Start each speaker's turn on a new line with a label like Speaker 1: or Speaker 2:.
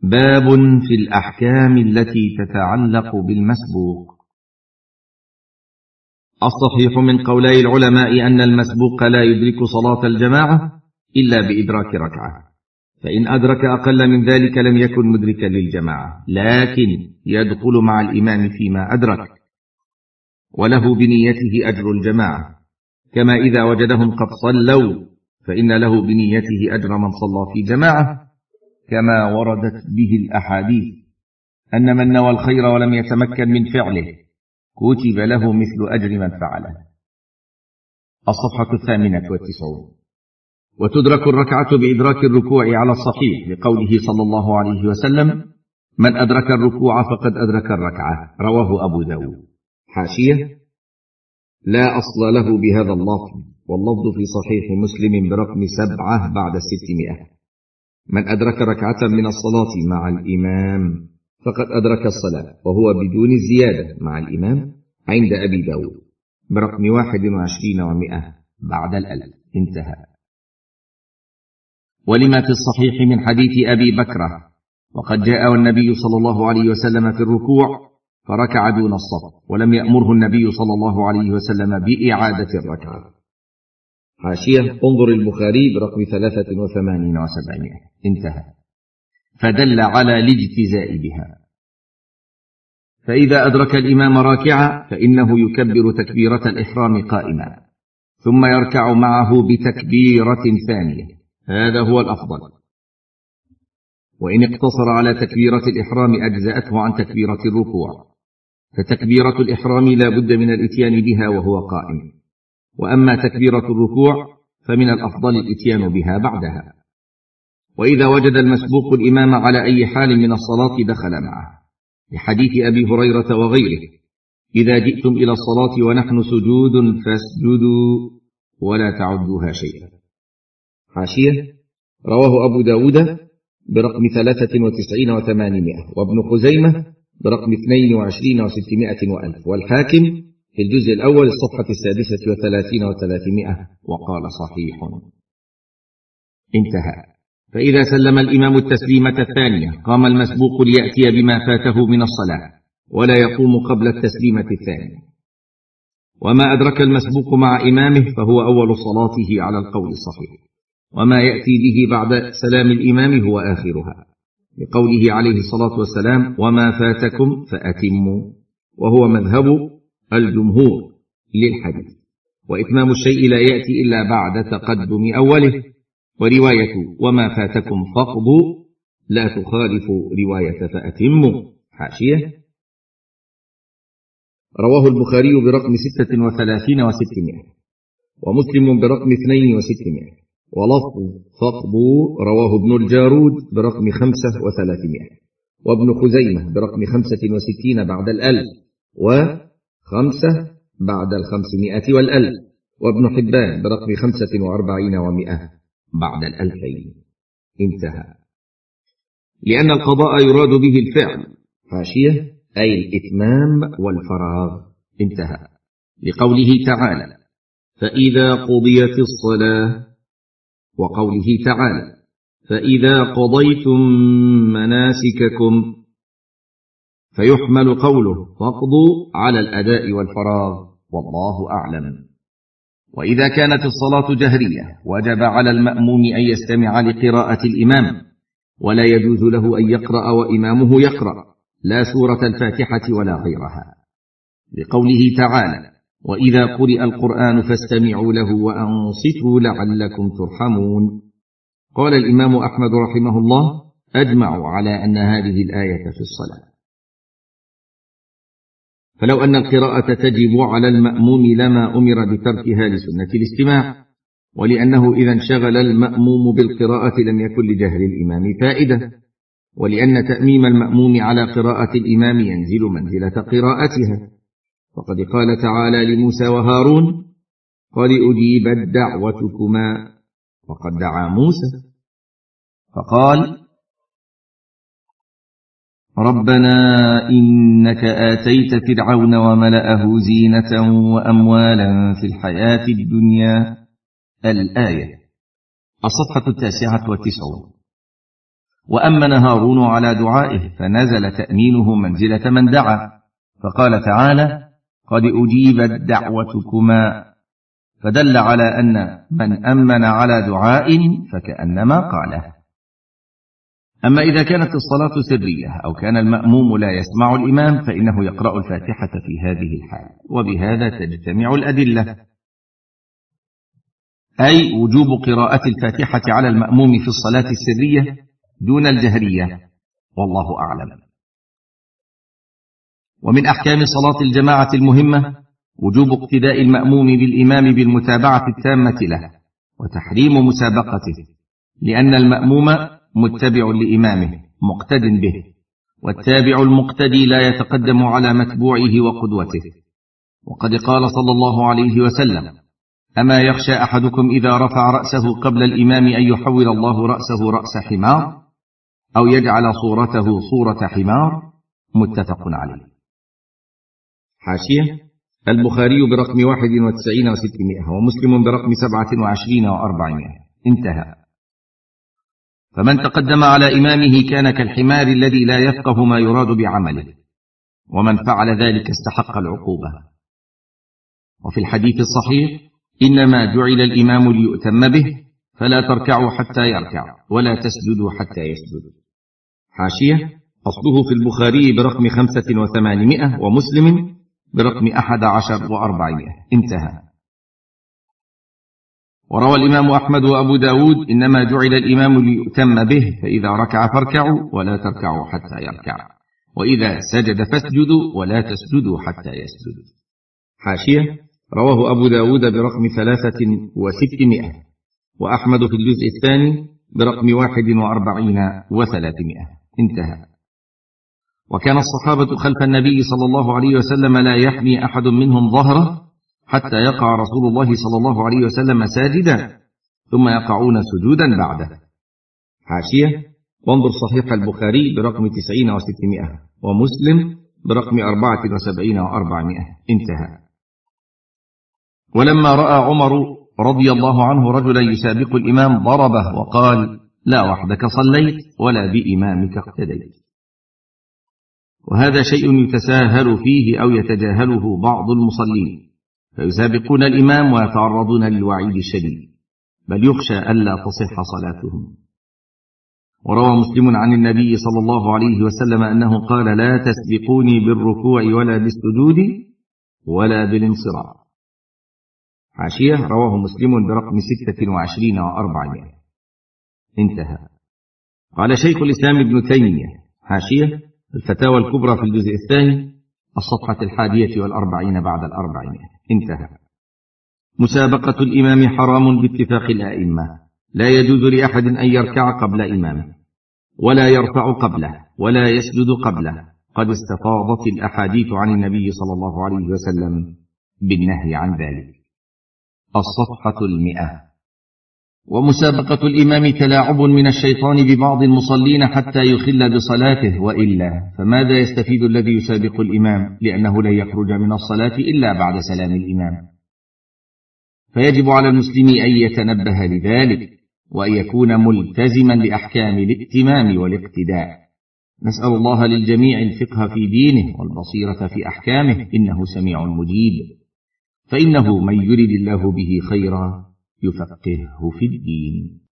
Speaker 1: باب في الأحكام التي تتعلق بالمسبوق. الصحيح من قولي العلماء أن المسبوق لا يدرك صلاة الجماعة إلا بإدراك ركعة، فإن أدرك أقل من ذلك لم يكن مدركا للجماعة، لكن يدخل مع الإمام فيما أدرك، وله بنيته أجر الجماعة، كما إذا وجدهم قد صلوا فإن له بنيته أجر من صلى في جماعة، كما وردت به الأحاديث أن من نوى الخير ولم يتمكن من فعله كتب له مثل أجر من فعله. الصفحة 98. وتدرك الركعة بإدراك الركوع على الصحيح لقوله صلى الله عليه وسلم: من أدرك الركوع فقد أدرك الركعة، رواه أبو داود. حاشية: لا أصل له بهذا اللفظ، واللفظ في صحيح مسلم برقم 7 بعد 600: من أدرك ركعة من الصلاة مع الإمام فقد أدرك الصلاة، وهو بدون الزيادة مع الإمام عند أبي داود برقم 21 و100 بعد الألف. انتهى. ولما في الصحيح من حديث أبي بكرة: وقد جاء النبي صلى الله عليه وسلم في الركوع فركع دون الصف، ولم يأمره النبي صلى الله عليه وسلم بإعادة الركعة. حاشية: انظر البخاري برقم 83 و700. انتهى. فدل على الاجتزاء بها. فإذا أدرك الإمام راكعا فإنه يكبر تكبيرة الإحرام قائما، ثم يركع معه بتكبيرة ثانية، هذا هو الأفضل. وإن اقتصر على تكبيرة الإحرام أجزأته عن تكبيرة الركوع، فتكبيرة الإحرام لا بد من الإتيان بها وهو قائم، وأما تكبيرة الركوع فمن الأفضل الإتيان بها بعدها. وإذا وجد المسبوق الإمام على أي حال من الصلاة دخل معه، لحديث أبي هريرة وغيره: إذا جئتم إلى الصلاة ونحن سجود فاسجدوا ولا تعدوها شيئا. حاشية: رواه أبو داود برقم 93 و800، وابن خزيمة برقم 22 و600 و1000، والحاكم في الجزء الأول الصفحة 36 و300، وقال صحيح. انتهى. فإذا سلم الإمام التسليمة الثانية قام المسبوق ليأتي بما فاته من الصلاة، ولا يقوم قبل التسليمة الثانية. وما أدرك المسبوق مع إمامه فهو أول صلاته على القول الصحيح، وما يأتي به بعد سلام الإمام هو آخرها، لقوله عليه الصلاة والسلام: وما فاتكم فأتموا، وهو مذهب الجمهور للحديث. وإتمام الشيء لا يأتي إلا بعد تقدم أوله، ورواية وما فاتكم فاقضوا لا تخالف رواية فأتموا. حاشية: رواه البخاري برقم 36 و600، ومسلم برقم 2 و600، ولفظ فاقضوا رواه ابن الجارود برقم 5 و300، وابن خزيمة برقم 65 بعد 1000 و5 بعد 500 و1000، وابن حبان برقم 45 و100 بعد 2000. انتهى. لأن القضاء يراد به الفعل. حاشية: أي الإتمام والفراغ. انتهى. لقوله تعالى: فإذا قضيت الصلاة، وقوله تعالى: فإذا قضيتم مناسككم، فيحمل قوله فاقضوا على الأداء والفراغ، والله أعلم. وإذا كانت الصلاة جهرية وجب على المأموم أن يستمع لقراءة الإمام، ولا يجوز له أن يقرأ وإمامه يقرأ، لا سورة الفاتحة ولا غيرها، لقوله تعالى: وإذا قرئ القرآن فاستمعوا له وأنصتوا لعلكم ترحمون. قال الإمام أحمد رحمه الله: أجمعوا على أن هذه الآية في الصلاة. فلو أن القراءة تجب على المأموم لما أمر بتركها لسنة الاستماع، ولأنه إذا انشغل المأموم بالقراءة لم يكن لجهل الإمام فائدة، ولأن تأميم المأموم على قراءة الإمام ينزل منزلة قراءتها. وقد قال تعالى لموسى وهارون: قد أجيبت دعوتكما، وقد دعا موسى فقال: ربنا إنك آتيت فرعون وملأه زينة وأموالا في الحياة الدنيا. الآية. الصفحة 99. وأمن هارون على دعائه فنزل تأمينه منزلة من دعا، فقال تعالى: قد أجيبت دعوتكما، فدل على أن من أمن على دعاء فكأنما قاله. أما إذا كانت الصلاة سرية أو كان المأموم لا يسمع الإمام فإنه يقرأ الفاتحة في هذه الحال، وبهذا تجتمع الأدلة، أي وجوب قراءة الفاتحة على المأموم في الصلاة السرية دون الجهرية، والله أعلم. ومن أحكام صلاة الجماعة المهمة وجوب اقتداء المأموم بالإمام بالمتابعة التامة له، وتحريم مسابقته، لأن المأموم متبع لإمامه مقتد به، والتابع المقتدي لا يتقدم على متبوعه وقدوته. وقد قال صلى الله عليه وسلم: أما يخشى أحدكم إذا رفع رأسه قبل الإمام أن يحول الله رأسه رأس حمار أو يجعل صورته صورة حمار؟ متفق عليه. حاشية: البخاري برقم 91 و600، ومسلم برقم 27 و400. انتهى. فمن تقدم على إمامه كان كالحمار الذي لا يفقه ما يراد بعمله، ومن فعل ذلك استحق العقوبة. وفي الحديث الصحيح: إنما جعل الإمام ليؤتم به، فلا تركعوا حتى يركع ولا تسجدوا حتى يسجد. حاشية: أصله في البخاري برقم 8500 ومسلم برقم 11 و400. انتهى. وروى الإمام أحمد وأبو داود: إنما جعل الإمام ليؤتم به، فإذا ركع فاركعوا ولا تركعوا حتى يركع، وإذا سجد فاسجدوا ولا تسجدوا حتى يسجد. حاشية: رواه أبو داود برقم 3600 وأحمد في الجزء الثاني برقم 41 و300. انتهى. وكان الصحابة خلف النبي صلى الله عليه وسلم لا يحمي أحد منهم ظهره حتى يقع رسول الله صلى الله عليه وسلم ساجدا، ثم يقعون سجودا بعده. حاشية: وانظر صحيح البخاري برقم 90 و600 ومسلم برقم 74 و400. انتهى. ولما رأى عمر رضي الله عنه رجلا يسابق الإمام ضربه وقال: لا وحدك صليت ولا بإمامك اقتديت. وهذا شيء يتساهل فيه أو يتجاهله بعض المصلين، فيسابقون الإمام ويتعرضون للوعيد الشديد، بل يخشى ألا تصح صلاتهم. وروى مسلم عن النبي صلى الله عليه وسلم أنه قال: لا تسبقوني بالركوع ولا بالسجود ولا بالانصراف. حاشية: رواه مسلم برقم 26 و400. انتهى. قال شيخ الإسلام ابن تيمية: حاشية: الفتاوى الكبرى في الجزء الثاني الصفحة 41 بعد 400. انتهى. مسابقة الإمام حرام باتفاق الأئمة، لا يجوز لأحد أن يركع قبل إمامه، ولا يرفع قبله، ولا يسجد قبله. قد استفاضت الأحاديث عن النبي صلى الله عليه وسلم بالنهي عن ذلك. الصفحة 100. ومسابقة الإمام تلاعب من الشيطان ببعض المصلين حتى يخل بصلاته، وإلا فماذا يستفيد الذي يسابق الإمام، لأنه لن يخرج من الصلاة إلا بعد سلام الإمام. فيجب على المسلم أن يتنبه لذلك، وأن يكون ملتزما لأحكام الائتمام والاقتداء. نسأل الله للجميع الفقه في دينه والبصيرة في أحكامه، إنه سميع مجيب. فإنه من يرد الله به خيرا يفقهه في الدين.